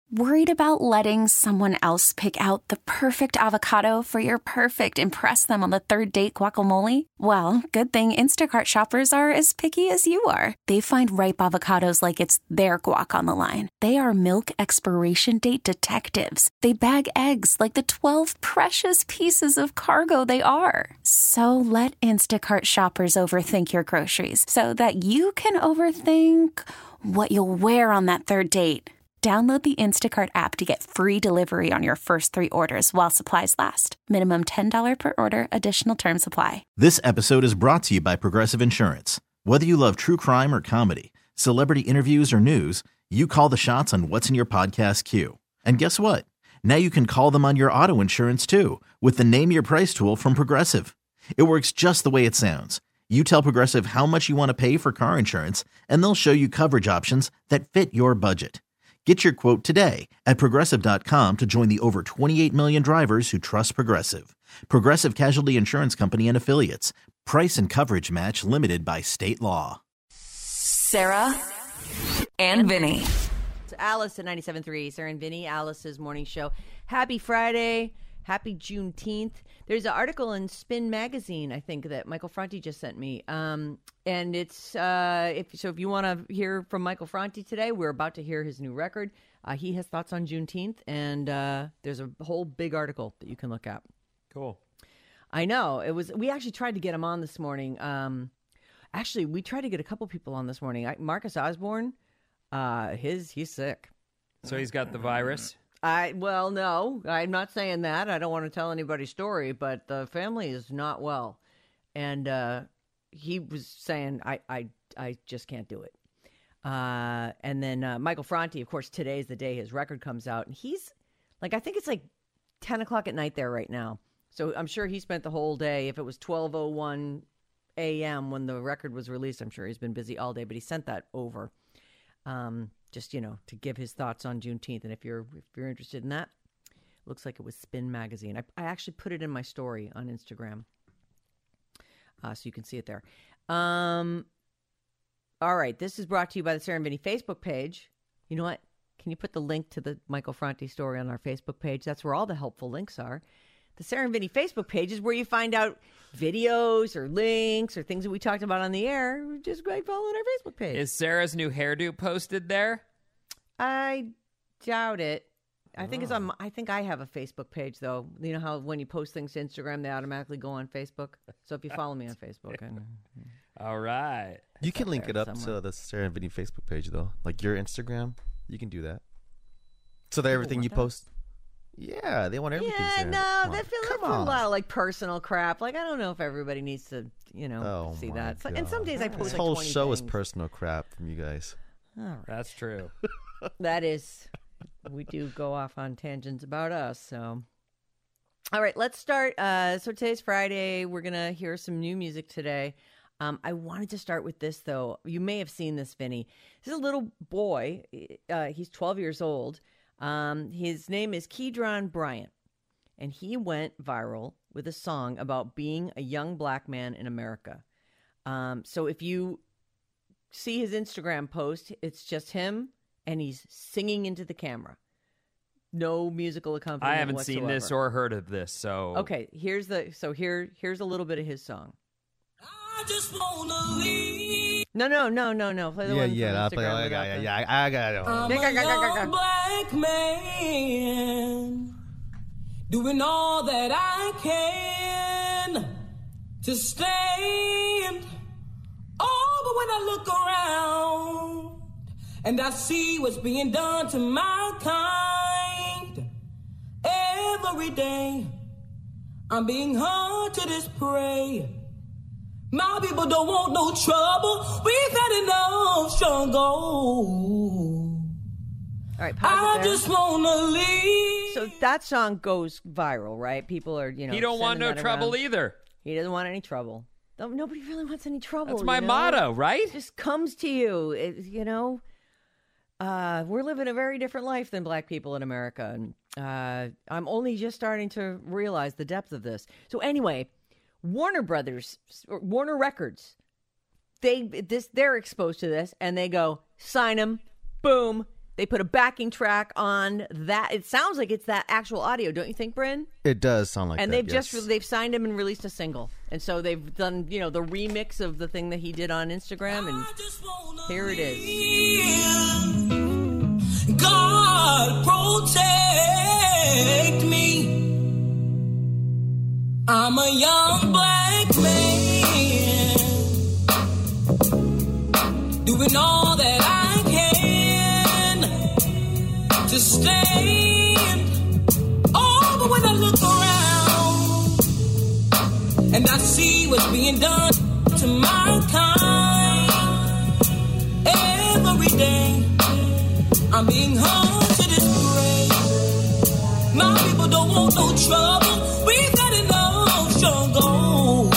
Worried about letting someone else pick out the perfect avocado for your perfect impress them on the third date guacamole? Well, good thing Instacart shoppers are as picky as you are. They find ripe avocados like it's their guac on the line. They are milk expiration date detectives. They bag eggs like the 12 precious pieces of cargo they are. So let Instacart shoppers overthink your groceries so that you can overthink what you'll wear on that third date. Download the Instacart app to get free delivery on your first 3 orders while supplies last. Minimum $10 per order. Additional terms apply. This episode is brought to you by Progressive Insurance. Whether you love true crime or comedy, celebrity interviews or news, you call the shots on what's in your podcast queue. And guess what? Now you can call them on your auto insurance too with the Name Your Price tool from Progressive. It works just the way it sounds. You tell Progressive how much you want to pay for car insurance, and they'll show you coverage options that fit your budget. Get your quote today at Progressive.com to join the over 28 million drivers who trust Progressive. Progressive Casualty Insurance Company and Affiliates. Price and coverage match limited by state law. Sarah and Vinny. It's Alice at 97.3. Sarah and Vinny, Alice's morning show. Happy Friday. Happy Juneteenth. There's an article in Spin Magazine, I think, that Michael Franti just sent me. And it's if you want to hear from Michael Franti today, we're about to hear his new record. He has thoughts on Juneteenth, and there's a whole big article that you can look at. Cool. I know. We actually tried to get him on this morning. Actually, we tried to get a couple people on this morning. Marcus Osborne, he's sick. So he's got the virus? Well, no, I'm not saying that. I don't want to tell anybody's story, but the family is not well. And he was saying, I just can't do it. And then Michael Franti, of course, today's the day his record comes out. And he's like, I think it's like 10 o'clock at night there right now. So I'm sure he spent the whole day. If it was 12:01 a.m. when the record was released, I'm sure he's been busy all day. But he sent that over. Just, to give his thoughts on Juneteenth. And if you're interested in that, looks like it was Spin Magazine. I actually put it in my story on Instagram. So you can see it there. All right. This is brought to you by the Sarah and Vinny Facebook page. You know what? Can you put the link to the Michael Franti story on our Facebook page? That's where all the helpful links are. The Sarah and Vinny Facebook page is where you find out videos or links or things that we talked about on the air. Just by following our Facebook page. Is Sarah's new hairdo posted there? I doubt it. I think it's on. I think I have a Facebook page though. You know how when you post things to Instagram, they automatically go on Facebook. So if you follow me on Facebook, All right. You can link it up somewhere. to the Sarah and Vinny Facebook page though, like your Instagram. You can do that. So that everything you post. Yeah, they want everything. Yeah, Sarah. no, they feel like a lot of like personal crap. Like I don't know if everybody needs to, see that. And some days I post This like whole 20 show things. is personal crap from you guys. All right. That's true. That is, we do go off on tangents about us. So, all right, let's start. So today's Friday. We're gonna hear some new music today. I wanted to start with this though. You may have seen this, Vinny. This is a little boy. He's 12 years old. His name is Kedron Bryant, and he went viral with a song about being a young black man in America. So if you see his Instagram post, it's just him, and he's singing into the camera. No musical accompaniment I haven't whatsoever. seen this or heard of this, so... Okay, here's a little bit of his song. I just wanna leave. No. Play the one from Instagram. I got it. I'm a young black man doing all that I can to stand. Oh, but when I look around and I see what's being done to my kind, every day I'm being hard to this prey. My people don't want no trouble. We've had enough struggle. All right, pause it there. just wanna leave. So that song goes viral, right? People are, He don't want no sending that trouble around. either. He doesn't want any trouble. Nobody really wants any trouble. That's my you know? motto, right? It just comes to you. We're living a very different life than black people in America. And I'm only just starting to realize the depth of this. So anyway, Warner Records, they're exposed to this, and they go, sign him, boom. They put a backing track on that. It sounds like it's that actual audio, don't you think, Bryn? It does sound like and that. And they've signed him and released a single, and so they've done the remix of the thing that he did on Instagram, and here it is. God protect me. I'm a young black man doing all that I can to stand. Oh, but when I look around and I see what's being done to my kind every day, I'm being hung to this grave. My people don't want no trouble. We've got enough struggle.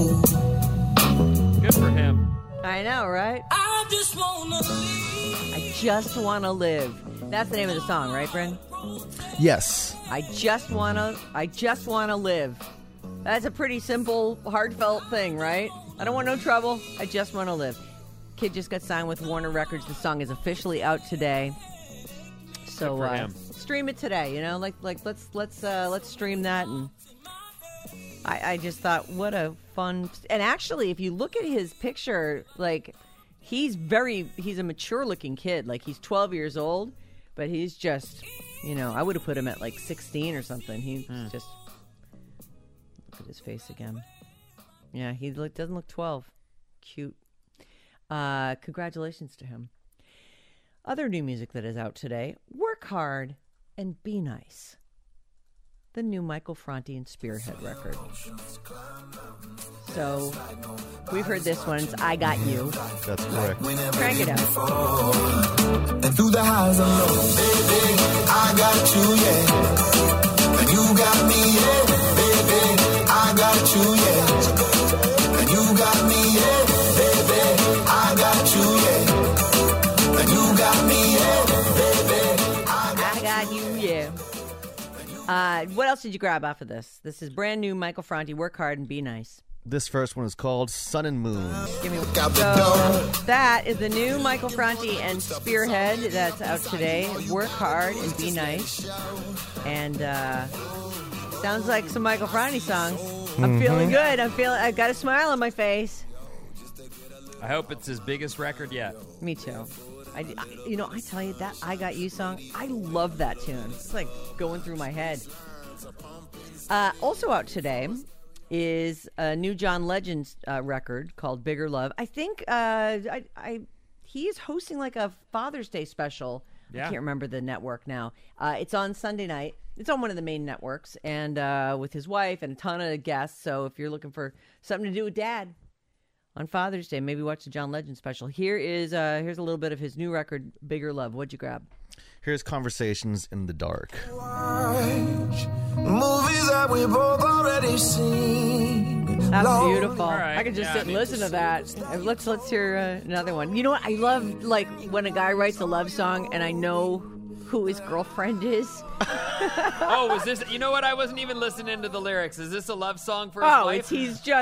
Good for him. I know, right? I just wanna live. I just want to live. That's the name of the song, right, Bryn? Yes. I just want to live. That's a pretty simple, heartfelt thing, right? I don't want no trouble. I just want to live. Kid just got signed with Warner Records. The song is officially out today. So Good for him. Stream it today, let's stream that. And I just thought, what a fun. And actually, if you look at his picture, like, he's a mature looking kid. Like, he's 12 years old, but he's just, I would have put him at like 16 or something. He's just, look at his face again. Yeah, he doesn't look 12. Cute. Congratulations to him. Other new music that is out today: Work Hard and Be Nice. The new Michael Franti and Spearhead record. So, we've heard this one. It's I Got You. That's correct. Crank it up. And through the highs and lows, baby, I got you, yeah. And you got me, yeah. Baby, I got you, yeah. And you got me, yeah. Baby, I got you, yeah. And you got me, yeah. Baby, I got you, yeah. What else did you grab off of this? This is brand new Michael Franti, Work Hard and Be Nice. This first one is called Sun and Moon. Give me one. So that is the new Michael Franti and Spearhead that's out today. Work Hard and Be Nice. And sounds like some Michael Franti songs. I'm feeling good. I've got a smile on my face. I hope it's his biggest record yet. Me too. I tell you, that I Got You song, I love that tune. It's like going through my head. Also out today is a new John Legend record called Bigger Love. I think he is hosting like a Father's Day special. Yeah. I can't remember the network now. It's on Sunday night. It's on one of the main networks, and with his wife and a ton of guests. So if you're looking for something to do with Dad on Father's Day, maybe watch the John Legend special. Here's a little bit of his new record, Bigger Love. What'd you grab? Here's Conversations in the Dark. watch movies that we both already seen. That's beautiful. All right. I could just Yeah, sit and listen to that. Let's hear another one. You know what? I love, like, when a guy writes a love song and I know who his girlfriend is. Oh, was this? You know what? I wasn't even listening to the lyrics. Is this a love song for his wife?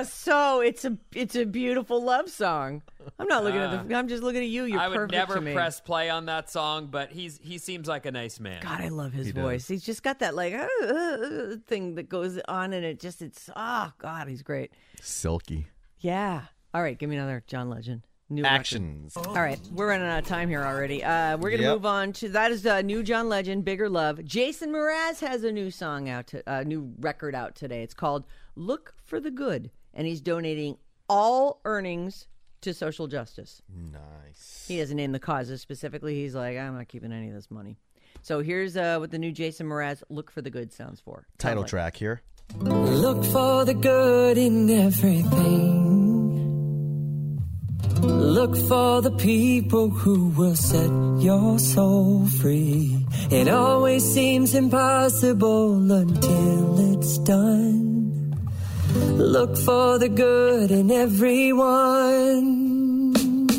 It's a beautiful love song. I'm not looking at I'm just looking at you. You're I perfect would never to me. press play on that song, but he seems like a nice man. God, I love his He voice. does. He's just got that like thing that goes on, and God, he's great. Silky. Yeah. All right, give me another John Legend. New record. Actions. All right, we're running out of time here already. We're going to Yep. move on to that is new John Legend, Bigger Love. Jason Mraz has a new song out, new record out today. It's called "Look for the Good," and he's donating all earnings to social justice. Nice. He doesn't name the causes specifically. He's like, I'm not keeping any of this money. So here's what the new Jason Mraz "Look for the Good" sounds for. Title Sound like. track here. Look for the good in everything. Look for the people who will set your soul free. It always seems impossible until it's done. Look for the good in everyone.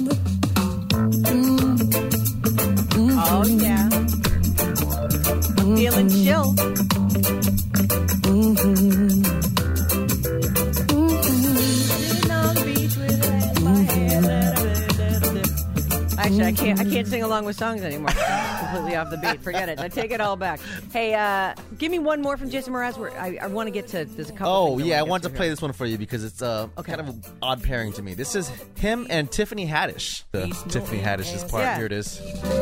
Oh, yeah. Feeling chill. Sitting on the beach with a hand. Actually, I can't sing along with songs anymore. Completely off the beat. Forget it. I take it all back. Hey, give me one more from Jason Mraz. I want to get to. There's a couple. Oh yeah, I want to play this one for you because it's kind of an odd pairing to me. This is him and Tiffany Haddish. Tiffany Haddish's part. Yeah. Here it is.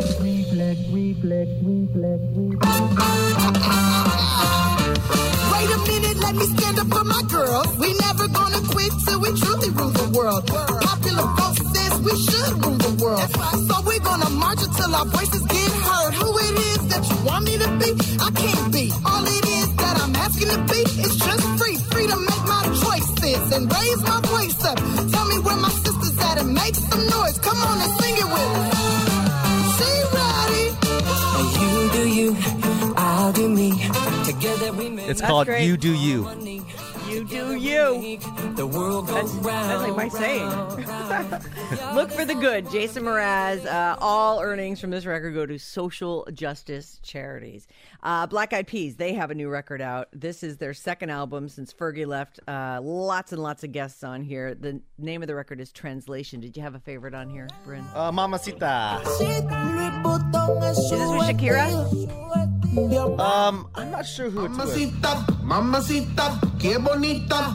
Wait a minute, let me stand up for my girls. We never gonna quit till we truly rule the world. Popular vote says we should rule the world. So we're gonna march until our voices get heard. Who it is that you want me to be, I can't be. All it is that I'm asking to be is just free. Free to make my choices and raise my voice up. Tell me where my sister's at and make some noise. Come on and sing it with me. She ready. You do you, I'll do me. Together we make It's called great. You Do You. You do you. the world go That's like my saying. Look for the good. Jason Mraz. All earnings from this record go to social justice charities. Black Eyed Peas, they have a new record out. This is their second album since Fergie left. Lots and lots of guests on here. The name of the record is Translation. Did you have a favorite on here, Bryn? Mamacita. Is this with Shakira? I'm not sure who it's with. Mamacita, mamacita, que bonita.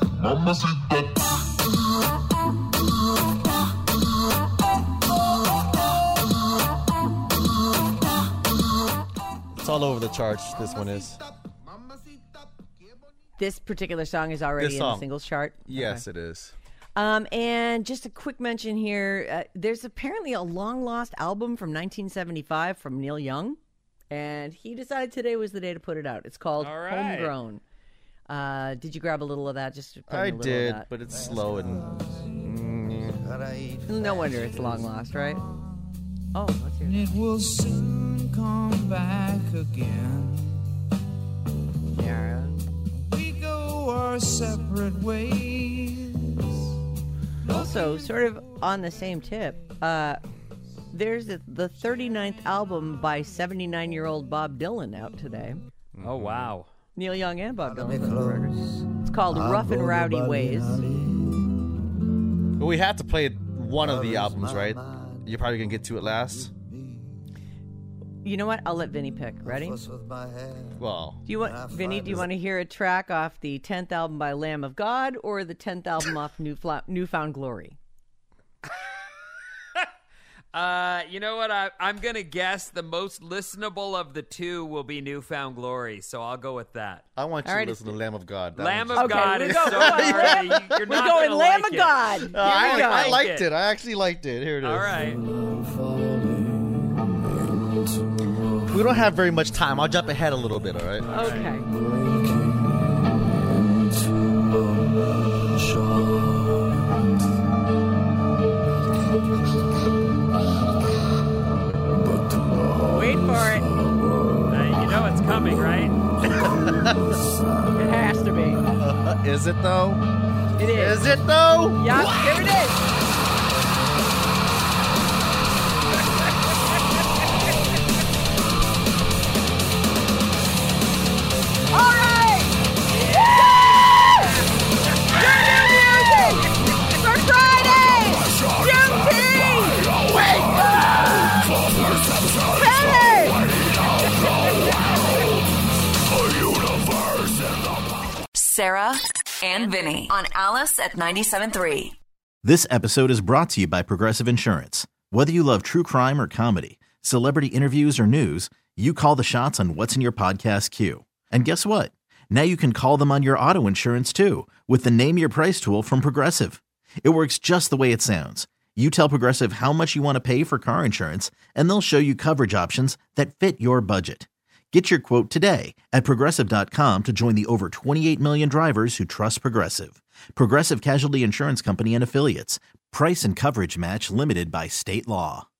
It's all over the charts. This one is. This particular song is already This in song. the singles chart? Yes, it is. And just a quick mention here. There's apparently a long-lost album from 1975 from Neil Young. And he decided today was the day to put it out. It's called All right. Homegrown. Did you grab a little of that? Just put in I a little did, of that. but it's slow and. No wonder it's long lost, right? Oh, let's hear it. It will soon come back again. Yeah. We go our separate ways. Also, sort of on the same tip, there's the 39th album by 79-year-old Bob Dylan out today. Oh, wow. Neil Young and Bob Dylan. It's called Rough and Rowdy Ways. But we had to play one of the albums, right? You're probably gonna get to it last. You know what? I'll let Vinny pick. Ready? Well, Do you want Vinny? Do you want to hear a track off the 10th album by Lamb of God or the 10th album off Newfound Glory? You know what? I'm going to guess the most listenable of the two will be Newfound Glory, so I'll go with that. I want you All right, to listen to Lamb of God. That Lamb one's of just- God we is go. so Come on, dirty. You're We're not going gonna Lamb like of it. God. Here we go. I liked it. I actually liked it. Here it is. All right. We don't have very much time. I'll jump ahead a little bit, all right? Okay. Wait for it. You know it's coming, right? It has to be. Is it though? It is. Is it though? Yep, here it is. All right! Yeah! Your new music for Friday! Juneteenth! Wake up! Sarah and Vinny on Alice at 97.3. This episode is brought to you by Progressive Insurance. Whether you love true crime or comedy, celebrity interviews or news, you call the shots on what's in your podcast queue. And guess what? Now you can call them on your auto insurance too with the Name Your Price tool from Progressive. It works just the way it sounds. You tell Progressive how much you want to pay for car insurance, and they'll show you coverage options that fit your budget. Get your quote today at Progressive.com to join the over 28 million drivers who trust Progressive. Progressive Casualty Insurance Company and Affiliates. Price and coverage match limited by state law.